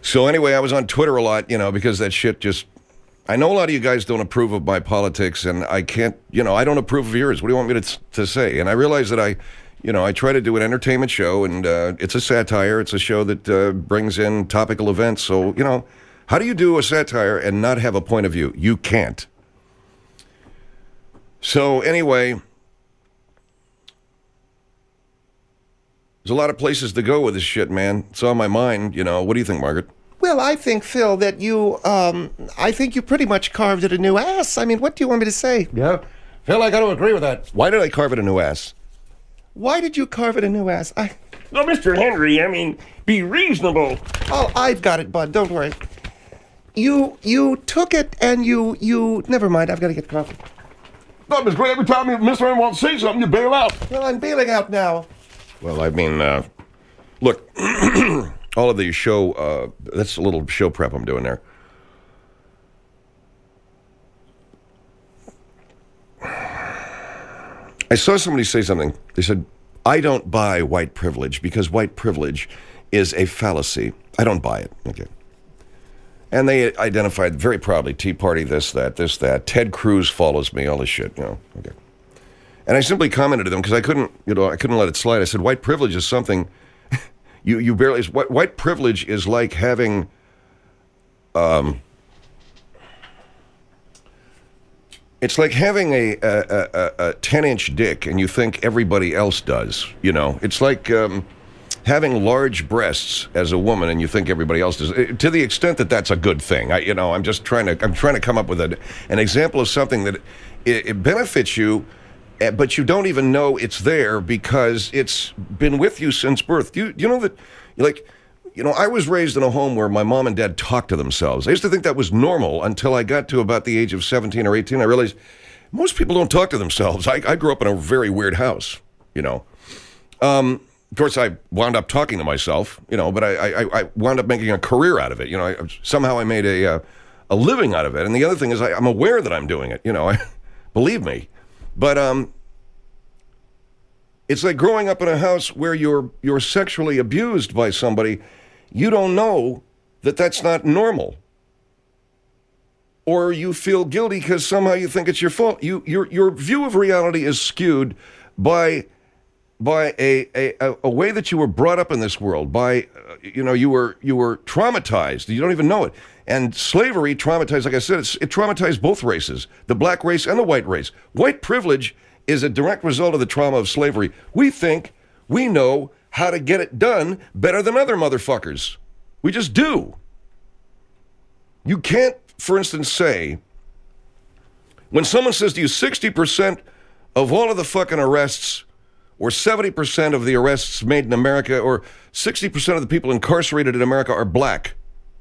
So anyway, I was on Twitter a lot, because that shit just... I know a lot of you guys don't approve of my politics, and I can't, I don't approve of yours. What do you want me to say? And I realize that I try to do an entertainment show, and it's a satire. It's a show that brings in topical events. So, how do you do a satire and not have a point of view? You can't. So anyway, there's a lot of places to go with this shit, man. It's on my mind, What do you think, Margaret? Well, I think, Phil, that you pretty much carved it a new ass. I mean, what do you want me to say? Yeah. Phil, I got to agree with that. Why did I carve it a new ass? Why did you carve it a new ass? Well, Mr. Henry, be reasonable. Oh, I've got it, bud. Don't worry. You took it and you... Never mind, I've got to get coffee. That was great. Every time Mr. Henry wants to say something, you bail out. Well, I'm bailing out now. Well, I mean, look... all of the show, that's a little show prep I'm doing there. I saw somebody say something. They said, I don't buy white privilege because white privilege is a fallacy. I don't buy it. Okay. And they identified very proudly, Tea Party, this, that. Ted Cruz follows me, all this shit, Okay. And I simply commented to them because I couldn't let it slide. I said, white privilege is something... You barely... White privilege is like having... it's like having a 10-inch dick and you think everybody else does, It's like having large breasts as a woman and you think everybody else does. To the extent that that's a good thing. I'm trying to come up with an example of something that it benefits you, but you don't even know it's there because it's been with you since birth. You know that, I was raised in a home where my mom and dad talked to themselves. I used to think that was normal until I got to about the age of 17 or 18. I realized most people don't talk to themselves. I grew up in a very weird house, Of course, I wound up talking to myself, but I wound up making a career out of it. Somehow I made a living out of it. And the other thing is I'm aware that I'm doing it, believe me. But it's like growing up in a house where you're sexually abused by somebody. You don't know that that's not normal. Or you feel guilty because somehow you think it's your fault. Your view of reality is skewed by a way that you were brought up in this world. You were traumatized. You don't even know it. And slavery traumatized, like I said, it traumatized both races, the black race and the white race. White privilege is a direct result of the trauma of slavery. We think we know how to get it done better than other motherfuckers. We just do. You can't, for instance, say, when someone says to you 60% of all of the fucking arrests or 70% of the arrests made in America or 60% of the people incarcerated in America are black.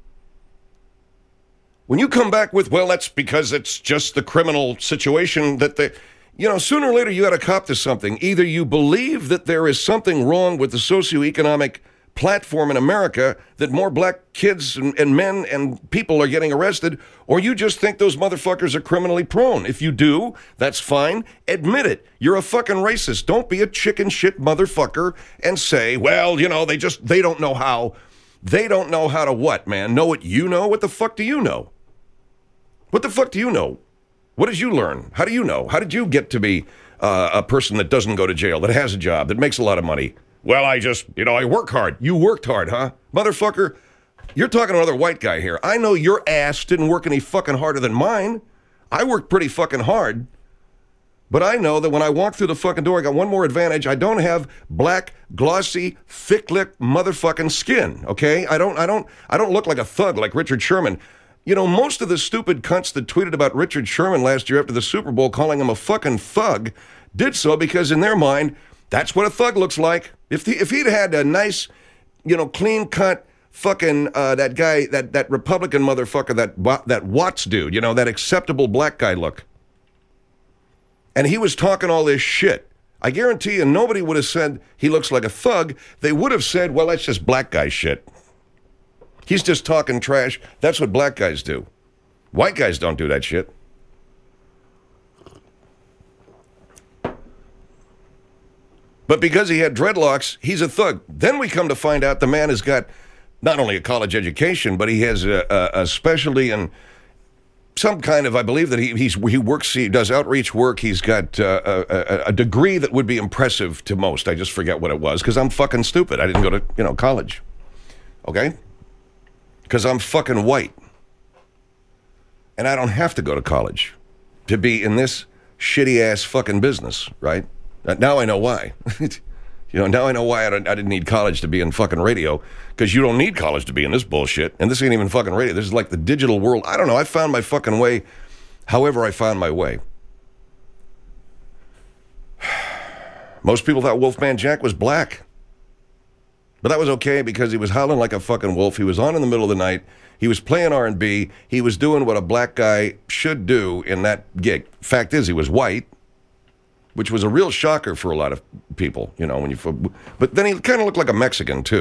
When you come back with, well, that's because it's just the criminal situation that they... sooner or later you got to cop to something. Either you believe that there is something wrong with the socioeconomic platform in America, that more black kids and men and people are getting arrested, or you just think those motherfuckers are criminally prone. If you do, that's fine. Admit it. You're a fucking racist. Don't be a chicken shit motherfucker and say, well, they don't know how. They don't know how to what, man? Know what you know? What the fuck do you know? What the fuck do you know? What did you learn? How do you know? How did you get to be a person that doesn't go to jail, that has a job, that makes a lot of money? Well, I work hard. You worked hard, huh? Motherfucker, you're talking to another white guy here. I know your ass didn't work any fucking harder than mine. I worked pretty fucking hard. But I know that when I walk through the fucking door, I got one more advantage. I don't have black, glossy, thick-lipped motherfucking skin, okay? I don't look like a thug like Richard Sherman. Most of the stupid cunts that tweeted about Richard Sherman last year after the Super Bowl calling him a fucking thug did so because in their mind, that's what a thug looks like. If he'd had a nice, clean-cut fucking, that guy, that Republican motherfucker, that Watts dude, that acceptable black guy look. And he was talking all this shit. I guarantee you nobody would have said he looks like a thug. They would have said, well, that's just black guy shit. He's just talking trash. That's what black guys do. White guys don't do that shit. But because he had dreadlocks, he's a thug. Then we come to find out the man has got not only a college education, but he has a specialty in some kind of, I believe that he does outreach work. He's got a degree that would be impressive to most. I just forget what it was because I'm fucking stupid. I didn't go to, college. Okay? Because I'm fucking white. And I don't have to go to college to be in this shitty ass fucking business, right? Now I know why. Now I know why I didn't need college to be in fucking radio, because you don't need college to be in this bullshit. And this ain't even fucking radio. This is like the digital world. I don't know. I found my fucking way however I found my way. Most people thought Wolfman Jack was black. But that was okay because he was howling like a fucking wolf. He was on in the middle of the night. He was playing R&B. He was doing what a black guy should do in that gig. Fact is, he was white, which was a real shocker for a lot of people, but then he kind of looked like a Mexican too,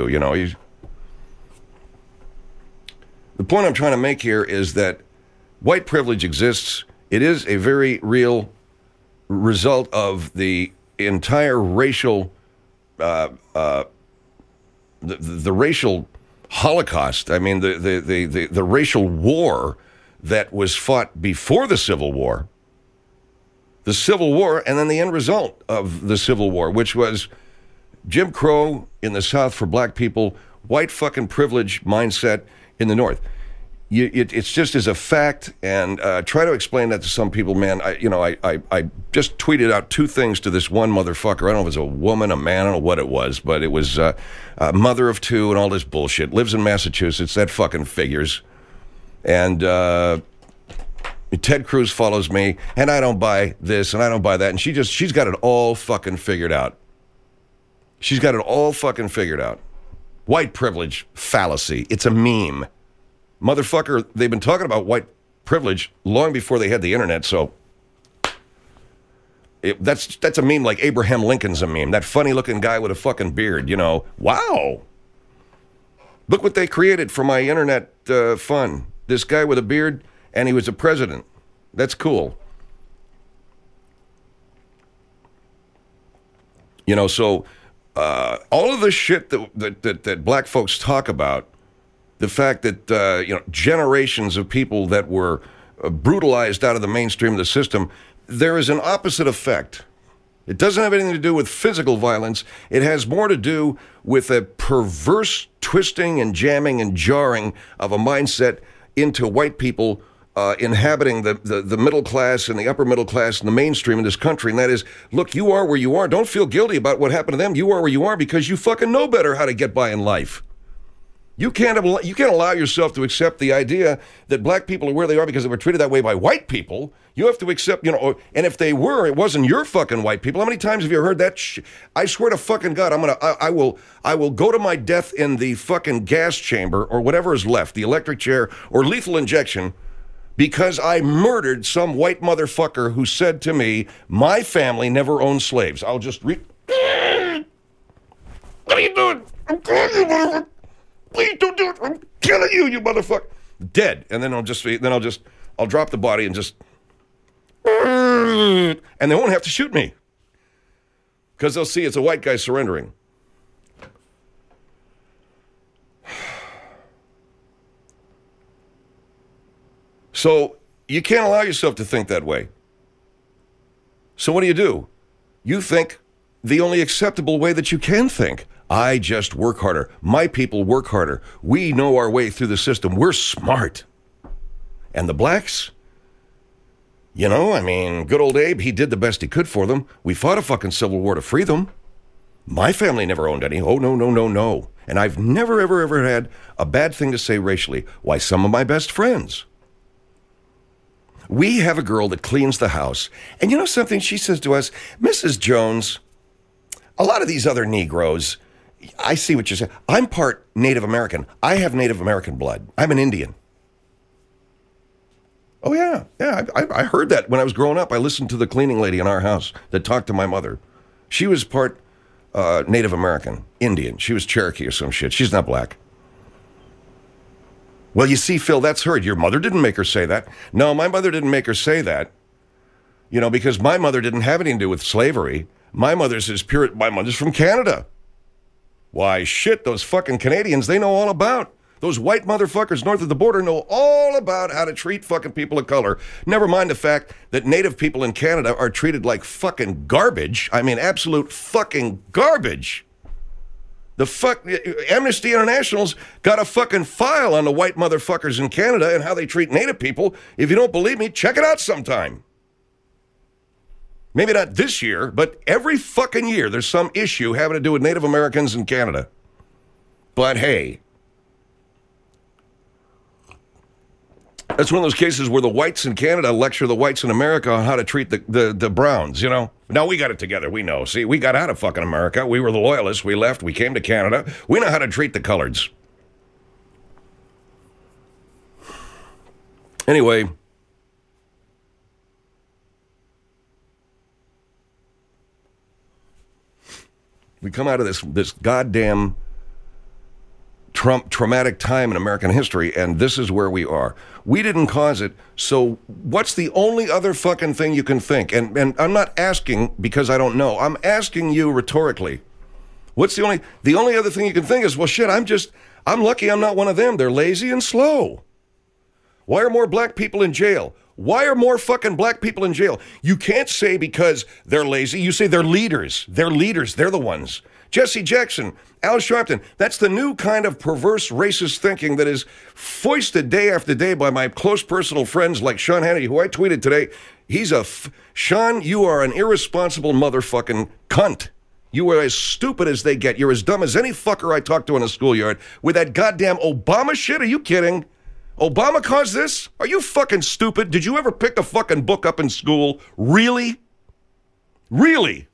The point I'm trying to make here is that white privilege exists. It is a very real result of the entire racial, the racial Holocaust. I mean, the racial war that was fought before the Civil War. The Civil War, and then the end result of the Civil War, which was Jim Crow in the South for black people, white fucking privilege mindset in the North. It's just as a fact, and try to explain that to some people, man. I just tweeted out two things to this one motherfucker. I don't know if it was a woman, a man, I don't know what it was, but it was a mother of two and all this bullshit. Lives in Massachusetts, that fucking figures. And Ted Cruz follows me, and I don't buy this, and I don't buy that, and she's got it all fucking figured out. She's got it all fucking figured out. White privilege fallacy. It's a meme. Motherfucker, they've been talking about white privilege long before they had the internet, so that's a meme like Abraham Lincoln's a meme. That funny-looking guy with a fucking beard, Wow. Look what they created for my internet fun. This guy with a beard, and he was a president. That's cool. So all of the shit that black folks talk about, the fact that, generations of people that were brutalized out of the mainstream of the system, there is an opposite effect. It doesn't have anything to do with physical violence. It has more to do with a perverse twisting and jamming and jarring of a mindset into white people inhabiting the middle class and the upper middle class and the mainstream in this country. And that is, look, you are where you are. Don't feel guilty about what happened to them. You are where you are because you fucking know better how to get by in life. You can't allow yourself to accept the idea that black people are where they are because they were treated that way by white people. You have to accept, and if they were, it wasn't your fucking white people. How many times have you heard that? I swear to fucking God, I will go to my death in the fucking gas chamber or whatever is left, the electric chair or lethal injection, because I murdered some white motherfucker who said to me, my family never owned slaves. I'll just What are you doing? I'm killing you, motherfucker. Please don't do it. I'm killing you, you motherfucker. Dead. And then I'll drop the body and just, and they won't have to shoot me. Because they'll see it's a white guy surrendering. So you can't allow yourself to think that way. So what do? You think the only acceptable way that you can think. I just work harder. My people work harder. We know our way through the system. We're smart. And the blacks? Good old Abe, he did the best he could for them. We fought a fucking civil war to free them. My family never owned any. Oh, no. And I've never, ever had a bad thing to say racially. Why, some of my best friends. We have a girl that cleans the house. And you know something? She says to us, Mrs. Jones, a lot of these other Negroes, I see what you're saying. I'm part Native American. I have Native American blood. I'm an Indian. Oh, yeah. I heard that when I was growing up. I listened to the cleaning lady in our house that talked to my mother. She was part Native American, Indian. She was Cherokee or some shit. She's not black. Well, you see, Phil, that's her. Your mother didn't make her say that. No, my mother didn't make her say that. Because my mother didn't have anything to do with slavery. My mother's from Canada. Why, shit, those fucking Canadians, they know all about. Those white motherfuckers north of the border know all about how to treat fucking people of color. Never mind the fact that native people in Canada are treated like fucking garbage. I mean, absolute fucking garbage. Amnesty International's got a fucking file on the white motherfuckers in Canada and how they treat native people. If you don't believe me, check it out sometime. Maybe not this year, but every fucking year there's some issue having to do with Native Americans in Canada. But hey, that's one of those cases where the whites in Canada lecture the whites in America on how to treat the browns, you know? Now, we got it together. We know. See, we got out of fucking America. We were the loyalists. We left. We came to Canada. We know how to treat the coloreds. Anyway, we come out of this goddamn traumatic time in American history, and this is where we are. We didn't cause it, so what's the only other fucking thing you can think? And I'm not asking because I don't know. I'm asking you rhetorically. What's the only other thing you can think is, well, shit, I'm lucky I'm not one of them. They're lazy and slow. Why are more black people in jail? Why are more fucking black people in jail? You can't say because they're lazy. You say they're leaders. They're leaders. They're the ones. Jesse Jackson, Al Sharpton, that's the new kind of perverse racist thinking that is foisted day after day by my close personal friends like Sean Hannity, who I tweeted today. Sean, you are an irresponsible motherfucking cunt. You are as stupid as they get. You're as dumb as any fucker I talked to in a schoolyard with that goddamn Obama shit. Are you kidding? Obama caused this? Are you fucking stupid? Did you ever pick a fucking book up in school? Really? Really?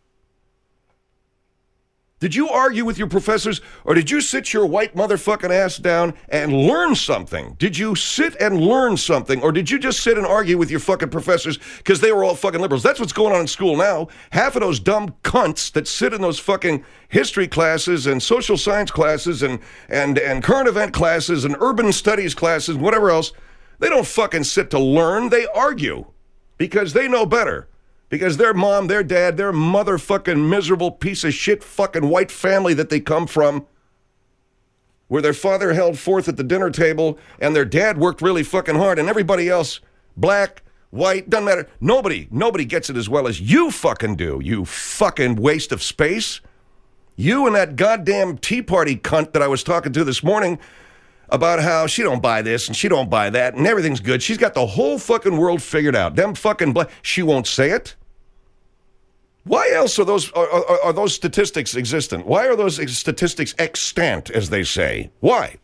Did you argue with your professors, or did you sit your white motherfucking ass down and learn something? Did you sit and learn something, or did you just sit and argue with your fucking professors because they were all fucking liberals? That's what's going on in school now. Half of those dumb cunts that sit in those fucking history classes and social science classes and current event classes and urban studies classes, whatever else, they don't fucking sit to learn. They argue because they know better. Because their mom, their dad, their motherfucking miserable piece of shit fucking white family that they come from, where their father held forth at the dinner table and their dad worked really fucking hard, and everybody else, black, white, doesn't matter. Nobody gets it as well as you fucking do, you fucking waste of space. You and that goddamn Tea Party cunt that I was talking to this morning about how she don't buy this and she don't buy that and everything's good. She's got the whole fucking world figured out. Them fucking she won't say it. Why else are those statistics existent? Why are those statistics extant, as they say? Why?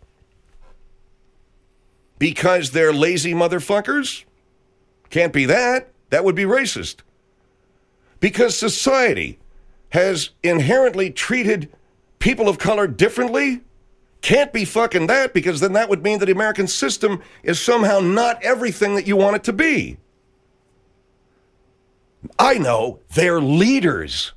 Because they're lazy motherfuckers? Can't be that. That would be racist. Because society has inherently treated people of color differently? Can't be fucking that, because then that would mean that the American system is somehow not everything that you want it to be. I know, they're leaders.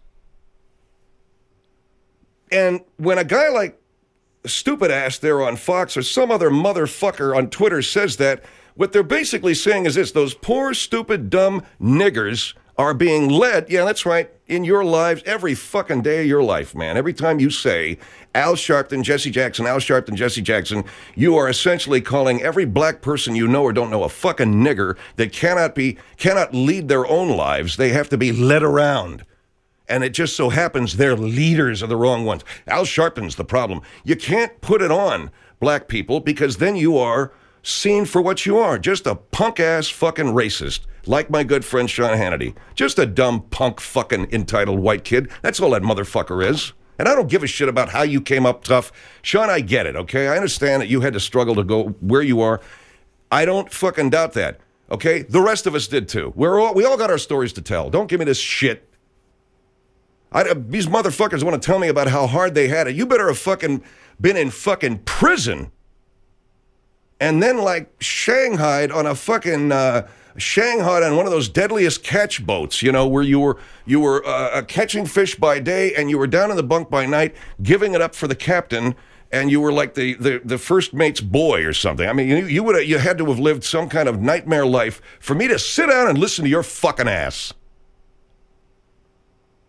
And when a guy like stupid ass there on Fox or some other motherfucker on Twitter says that, what they're basically saying is this: those poor, stupid, dumb niggers are being led, yeah, that's right, in your lives every fucking day of your life, man. Every time you say Al Sharpton, Jesse Jackson, Al Sharpton, Jesse Jackson, you are essentially calling every black person you know or don't know a fucking nigger that cannot lead their own lives. They have to be led around. And it just so happens their leaders are the wrong ones. Al Sharpton's the problem. You can't put it on black people, because then you are seen for what you are, just a punk-ass fucking racist, like my good friend Sean Hannity. Just a dumb punk fucking entitled white kid. That's all that motherfucker is. And I don't give a shit about how you came up tough. Sean, I get it, okay? I understand that you had to struggle to go where you are. I don't fucking doubt that, okay? The rest of us did too. We all got our stories to tell. Don't give me this shit. These motherfuckers want to tell me about how hard they had it. You better have fucking been in fucking prison. And then, like, shanghaied on a fucking Shanghai on one of those deadliest catch boats, you know, where you were catching fish by day and you were down in the bunk by night, giving it up for the captain, and you were like the first mate's boy or something. I mean, you had to have lived some kind of nightmare life for me to sit down and listen to your fucking ass.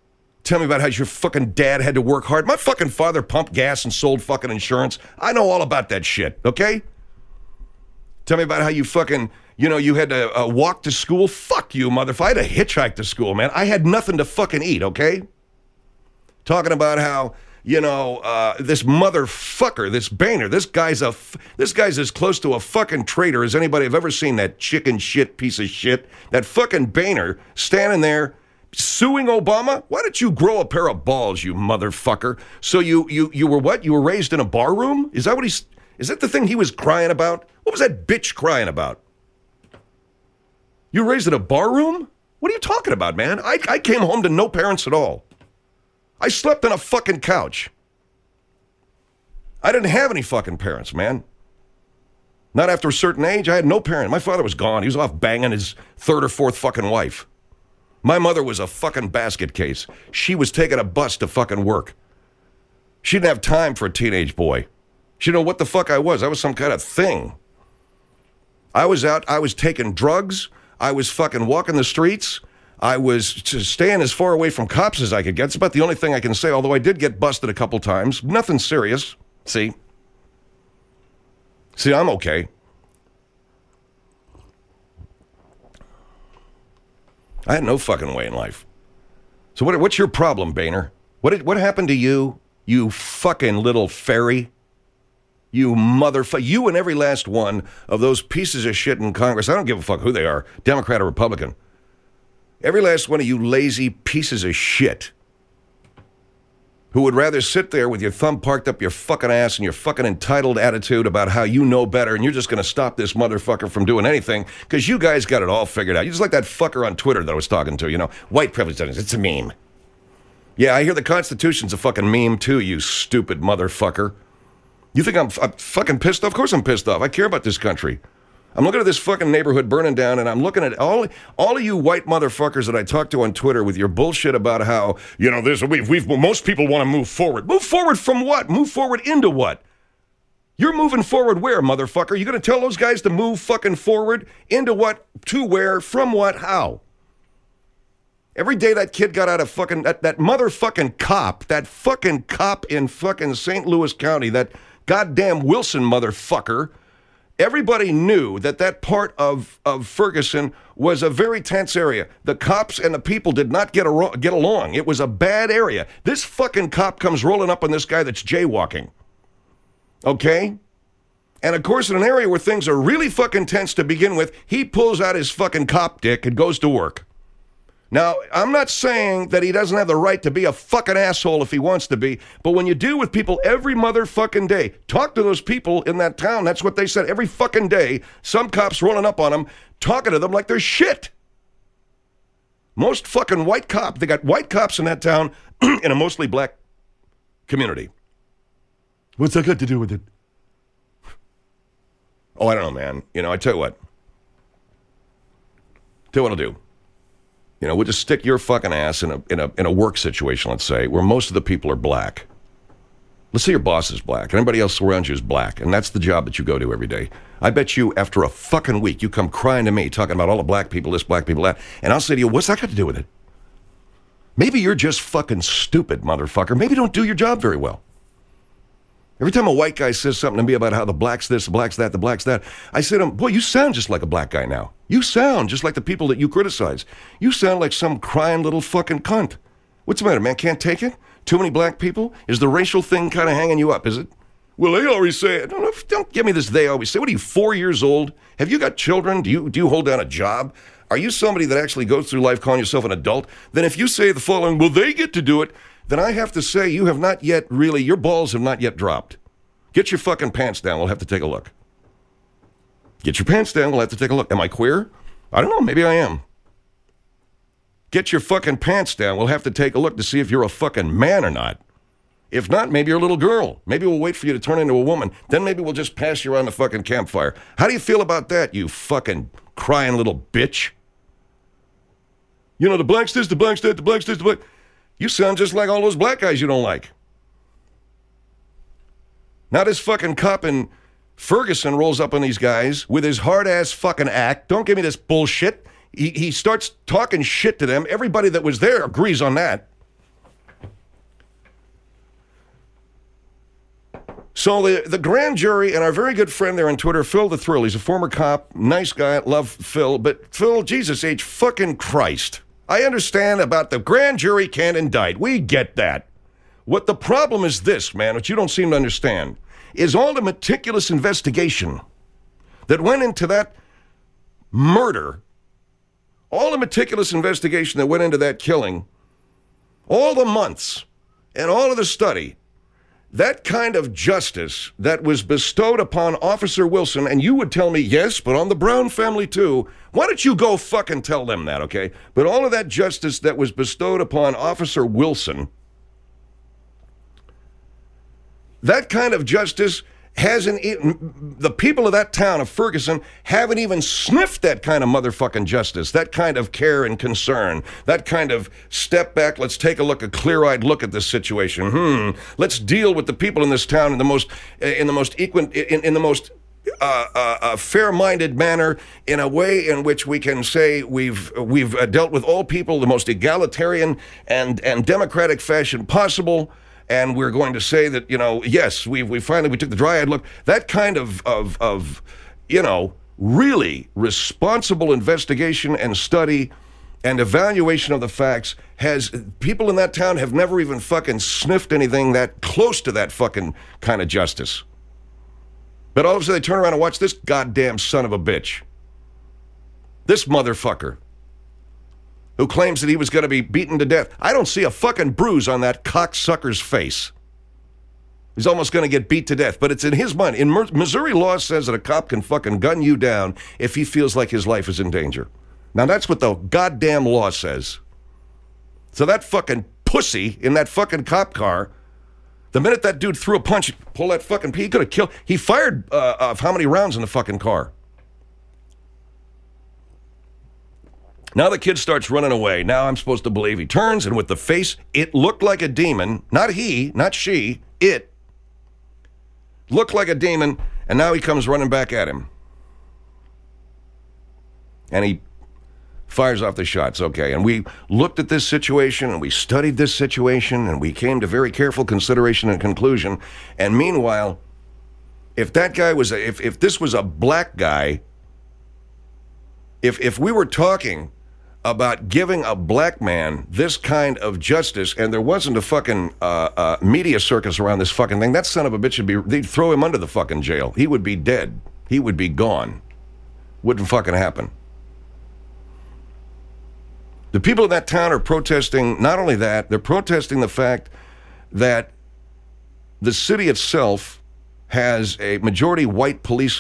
Tell me about how your fucking dad had to work hard. My fucking father pumped gas and sold fucking insurance. I know all about that shit, okay? Tell me about how you fucking, you had to walk to school. Fuck you, motherfucker. I had to hitchhike to school, man. I had nothing to fucking eat, okay? Talking about how, this motherfucker, this Boehner, this guy's as close to a fucking traitor as anybody I've ever seen, that chicken shit piece of shit. That fucking Boehner standing there suing Obama? Why don't you grow a pair of balls, you motherfucker? So you were what? You were raised in a bar room? Is that the thing he was crying about? What was that bitch crying about? You were raised in a bar room? What are you talking about, man? I came home to no parents at all. I slept on a fucking couch. I didn't have any fucking parents, man. Not after a certain age. I had no parent. My father was gone. He was off banging his third or fourth fucking wife. My mother was a fucking basket case. She was taking a bus to fucking work. She didn't have time for a teenage boy. She didn't know what the fuck I was. I was some kind of thing. I was out. I was taking drugs. I was fucking walking the streets. I was staying as far away from cops as I could get. It's about the only thing I can say, although I did get busted a couple times. Nothing serious. See, I'm okay. I had no fucking way in life. So what's your problem, Boehner? What happened to you, you fucking little fairy? You motherfucker. You and every last one of those pieces of shit in Congress. I don't give a fuck who they are, Democrat or Republican. Every last one of you lazy pieces of shit who would rather sit there with your thumb parked up your fucking ass and your fucking entitled attitude about how you know better and you're just going to stop this motherfucker from doing anything because you guys got it all figured out. You're just like that fucker on Twitter that I was talking to, white privilege, it's a meme. Yeah, I hear the Constitution's a fucking meme too, you stupid motherfucker. You think I'm fucking pissed off? Of course I'm pissed off. I care about this country. I'm looking at this fucking neighborhood burning down, and I'm looking at all of you white motherfuckers that I talk to on Twitter with your bullshit about how, most people want to move forward. Move forward from what? Move forward into what? You're moving forward where, motherfucker? You gonna tell those guys to move fucking forward? Into what? To where? From what? How? Every day that kid got out of fucking, that motherfucking cop, that fucking cop in fucking St. Louis County, that goddamn Wilson motherfucker, everybody knew that part of Ferguson was a very tense area. The cops and the people did not get along. It was a bad area. This fucking cop comes rolling up on this guy that's jaywalking. Okay? And of course, in an area where things are really fucking tense to begin with, he pulls out his fucking cop dick and goes to work. Now, I'm not saying that he doesn't have the right to be a fucking asshole if he wants to be, but when you deal with people every motherfucking day, talk to those people in that town, that's what they said every fucking day, some cops rolling up on them, talking to them like they're shit. Most fucking they got white cops in that town in a mostly black community. What's that got to do with it? Oh, I don't know, man. I tell you what. Tell you what I'll do. We'll just stick your fucking ass in a work situation, let's say, where most of the people are black. Let's say your boss is black, and everybody else around you is black, and that's the job that you go to every day. I bet you, after a fucking week, you come crying to me, talking about all the black people, this, black people, that, and I'll say to you, what's that got to do with it? Maybe you're just fucking stupid, motherfucker. Maybe you don't do your job very well. Every time a white guy says something to me about how the black's this, the black's that, the black's that, I say to him, boy, you sound just like a black guy now. You sound just like the people that you criticize. You sound like some crying little fucking cunt. What's the matter, man? Can't take it? Too many black people? Is the racial thing kind of hanging you up, is it? Well, they always say it. Don't give me this they always say. What are you, 4 years old? Have you got children? Do you hold down a job? Are you somebody that actually goes through life calling yourself an adult? Then if you say the following, well, they get to do it, then I have to say you have not yet really, your balls have not yet dropped. Get your fucking pants down. We'll have to take a look. Get your pants down. We'll have to take a look. Am I queer? I don't know. Maybe I am. Get your fucking pants down. We'll have to take a look to see if you're a fucking man or not. If not, maybe you're a little girl. Maybe we'll wait for you to turn into a woman. Then maybe we'll just pass you around the fucking campfire. How do you feel about that, you fucking crying little bitch? The blacks this, the blacks that, the blacks this, the black... You sound just like all those black guys you don't like. Now this fucking cop in Ferguson rolls up on these guys with his hard-ass fucking act. Don't give me this bullshit. He starts talking shit to them. Everybody that was there agrees on that. So the grand jury and our very good friend there on Twitter, Phil the Thrill, he's a former cop, nice guy, love Phil, but Phil, Jesus H. fucking Christ. I understand about the grand jury can't indict. We get that. What the problem is this, man, which you don't seem to understand, is all the meticulous investigation that went into that murder, all the meticulous investigation that went into that killing, all the months and all of the study, that kind of justice that was bestowed upon Officer Wilson, and you would tell me, yes, but on the Brown family too. Why don't you go fucking tell them that, okay? But all of that justice that was bestowed upon Officer Wilson, that kind of justice hasn't even, the people of that town of Ferguson haven't even sniffed that kind of motherfucking justice, that kind of care and concern, that kind of step back, let's take a look, a clear-eyed look at this situation. Let's deal with the people in this town in the most fair-minded manner, in a way in which we can say we've dealt with all people the most egalitarian and democratic fashion possible. And we're going to say that, you know, yes, we took the dry-eyed look. That kind of you know, really responsible investigation and study and evaluation of the facts people in that town have never even fucking sniffed anything that close to that fucking kind of justice. But all of a sudden they turn around and watch this goddamn son of a bitch. This motherfucker, who claims that he was going to be beaten to death. I don't see a fucking bruise on that cocksucker's face. He's almost going to get beat to death, but it's in his mind. In Missouri law says that a cop can fucking gun you down if he feels like his life is in danger. Now that's what the goddamn law says. So that fucking pussy in that fucking cop car, the minute that dude threw a punch, pull that fucking he could have killed. He fired how many rounds in the fucking car? Now the kid starts running away. Now I'm supposed to believe he turns, and with the face, it looked like a demon. Not he, not she, it looked like a demon, and now he comes running back at him. And he fires off the shots, okay. And we looked at this situation, and we studied this situation, and we came to very careful consideration and conclusion. And meanwhile, if that guy was, if this was a black guy, if we were talking about giving a black man this kind of justice, and there wasn't a fucking media circus around this fucking thing, that son of a bitch they'd throw him under the fucking jail. He would be dead. He would be gone. Wouldn't fucking happen. The people in that town are protesting, not only that, they're protesting the fact that the city itself has a majority white police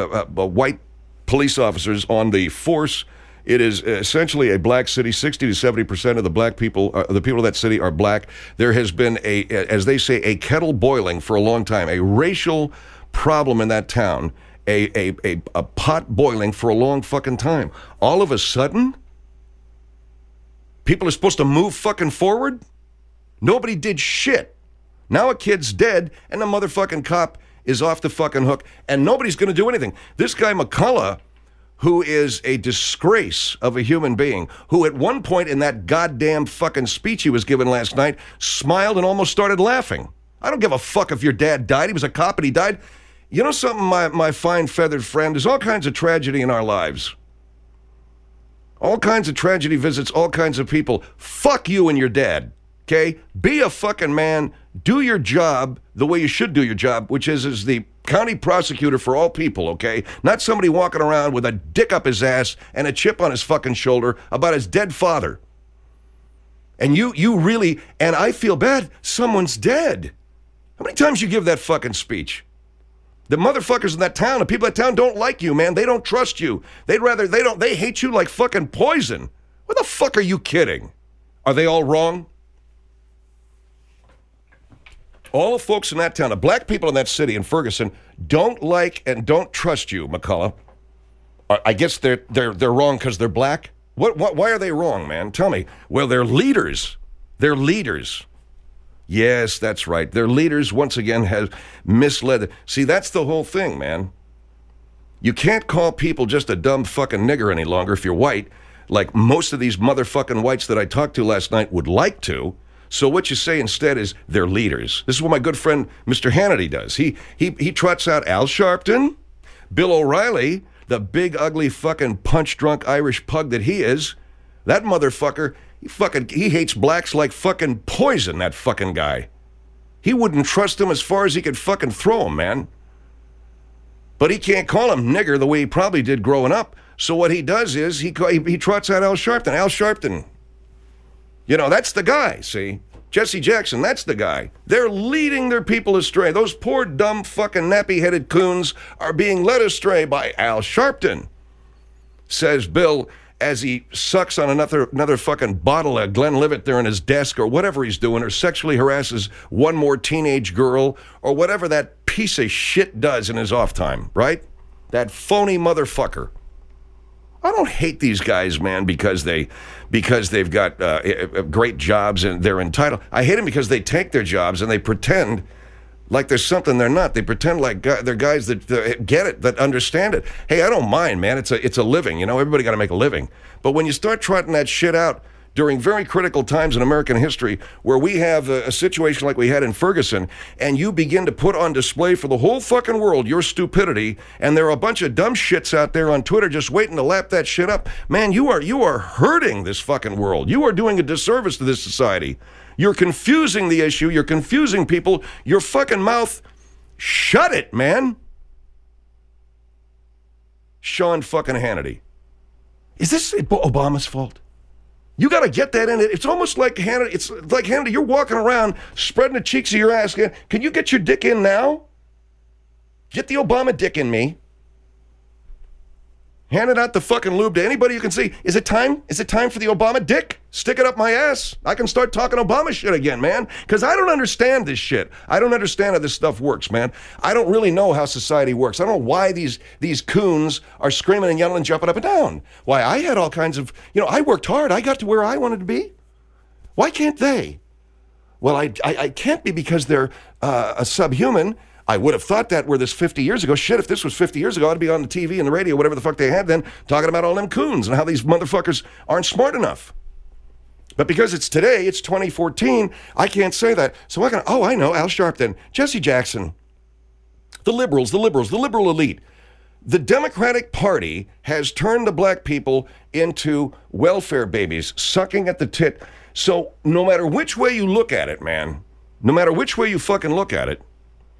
officers on the force. It is essentially a black city. 60 to 70% of the black people, the people of that city, are black. There has been as they say, a kettle boiling for a long time, a racial problem in that town, a pot boiling for a long fucking time. All of a sudden, people are supposed to move fucking forward? Nobody did shit. Now a kid's dead, and the motherfucking cop is off the fucking hook, and nobody's going to do anything. This guy McCullough, who is a disgrace of a human being, who at one point in that goddamn fucking speech he was given last night smiled and almost started laughing. I don't give a fuck if your dad died. He was a cop and he died. You know something, my fine feathered friend? There's all kinds of tragedy in our lives. All kinds of tragedy visits all kinds of people. Fuck you and your dad, okay? Be a fucking man. Do your job the way you should do your job, which is the county prosecutor for all people, okay? Not somebody walking around with a dick up his ass and a chip on his fucking shoulder about his dead father. And you really, and I feel bad, someone's dead. How many times you give that fucking speech? The motherfuckers in that town, the people in that town don't like you, man. They don't trust you. They hate you like fucking poison. What the fuck are you kidding? Are they all wrong? All the folks in that town, the black people in that city in Ferguson, don't like and don't trust you, McCullough. I guess they're wrong because they're black? Why are they wrong, man? Tell me. Well, they're leaders. They're leaders. Yes, that's right. Their leaders, once again, have misled. See, that's the whole thing, man. You can't call people just a dumb fucking nigger any longer if you're white, like most of these motherfucking whites that I talked to last night would like to. So what you say instead is they're leaders. This is what my good friend Mr. Hannity does. He trots out Al Sharpton, Bill O'Reilly, the big, ugly, fucking punch-drunk Irish pug that he is. That motherfucker, he hates blacks like fucking poison, that fucking guy. He wouldn't trust them as far as he could fucking throw them, man. But he can't call him nigger the way he probably did growing up. So what he does is he trots out Al Sharpton. Al Sharpton, you know, that's the guy, see? Jesse Jackson, that's the guy. They're leading their people astray. Those poor, dumb, fucking nappy-headed coons are being led astray by Al Sharpton, says Bill, as he sucks on another fucking bottle of Glenlivet there in his desk or whatever he's doing, or sexually harasses one more teenage girl, or whatever that piece of shit does in his off time, right? That phony motherfucker. I don't hate these guys, man, because they've got great jobs and they're entitled. I hate them because they take their jobs and they pretend like there's something they're not. They pretend like they're guys that get it, that understand it. Hey, I don't mind, man. It's a living. You know, everybody got to make a living. But when you start trotting that shit out during very critical times in American history, where we have a situation like we had in Ferguson, and you begin to put on display for the whole fucking world your stupidity, and there are a bunch of dumb shits out there on Twitter just waiting to lap that shit up, man, you are hurting this fucking world. You are doing a disservice to this society. You're confusing the issue. You're confusing people. Your fucking mouth, shut it, man. Sean fucking Hannity. Is this Obama's fault? You got to get that in it. It's almost like Hannity. It's like Hannity, you're walking around spreading the cheeks of your ass. Can you get your dick in now? Get the Obama dick in me. Hand it out the fucking lube to anybody you can see. Is it time? Is it time for the Obama dick? Stick it up my ass. I can start talking Obama shit again, man. Because I don't understand this shit. I don't understand how this stuff works, man. I don't really know how society works. I don't know why these coons are screaming and yelling and jumping up and down. Why, I had all kinds of, I worked hard. I got to where I wanted to be. Why can't they? Well, I can't be because they're a subhuman. I would have thought that were this 50 years ago. Shit, if this was 50 years ago, I'd be on the TV and the radio, whatever the fuck they had then, talking about all them coons and how these motherfuckers aren't smart enough. But because it's today, it's 2014, I can't say that. So I know, Al Sharpton, Jesse Jackson, the liberals, the liberal elite. The Democratic Party has turned the black people into welfare babies, sucking at the tit. So no matter which way you look at it, man, no matter which way you fucking look at it,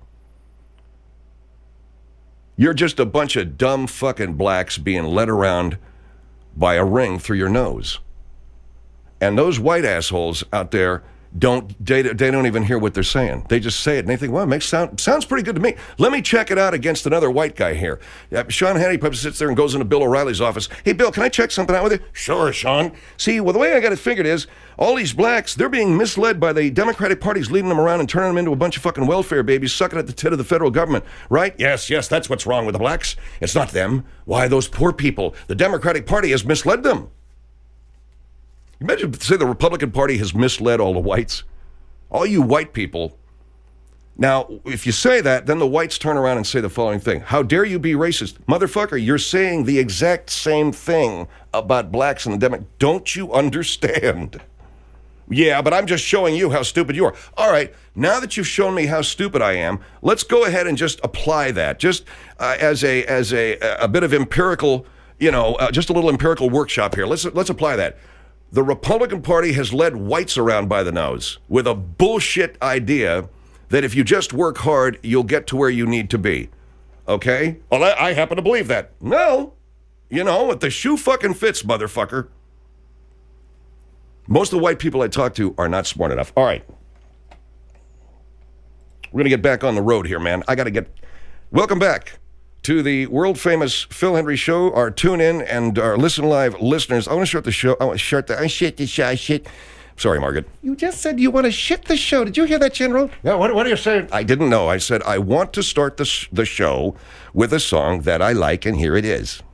you're just a bunch of dumb fucking blacks being led around by a ring through your nose. And those white assholes out there don't even hear what they're saying. They just say it and they think, well, it sounds pretty good to me. Let me check it out against another white guy here. Sean Hannity probably sits there and goes into Bill O'Reilly's office. Hey, Bill, can I check something out with you? Sure, Sean. See, well, the way I got it figured is all these blacks, they're being misled by the Democratic Party's leading them around and turning them into a bunch of fucking welfare babies sucking at the tit of the federal government, right? Yes, that's what's wrong with the blacks. It's not them. Why, those poor people. The Democratic Party has misled them. Imagine, say the Republican Party has misled all the whites. All you white people. Now, if you say that, then the whites turn around and say the following thing. How dare you be racist? Motherfucker, you're saying the exact same thing about blacks and the Democrats. Don't you understand? Yeah, but I'm just showing you how stupid you are. All right, now that you've shown me how stupid I am, let's go ahead and just apply that. Just as a bit of empirical, just a little empirical workshop here. Let's apply that. The Republican Party has led whites around by the nose with a bullshit idea that if you just work hard, you'll get to where you need to be. Okay? Well, I happen to believe that. No. If the shoe fucking fits, motherfucker. Most of the white people I talk to are not smart enough. All right. We're going to get back on the road here, man. Welcome back to the world-famous Phil Hendrie Show, our tune-in and our listen live listeners. I want to start the show. Shit. Sorry, Margaret. You just said you want to shit the show. Did you hear that, General? Yeah, what are you saying? I didn't know. I said I want to start the show with a song that I like, and here it is.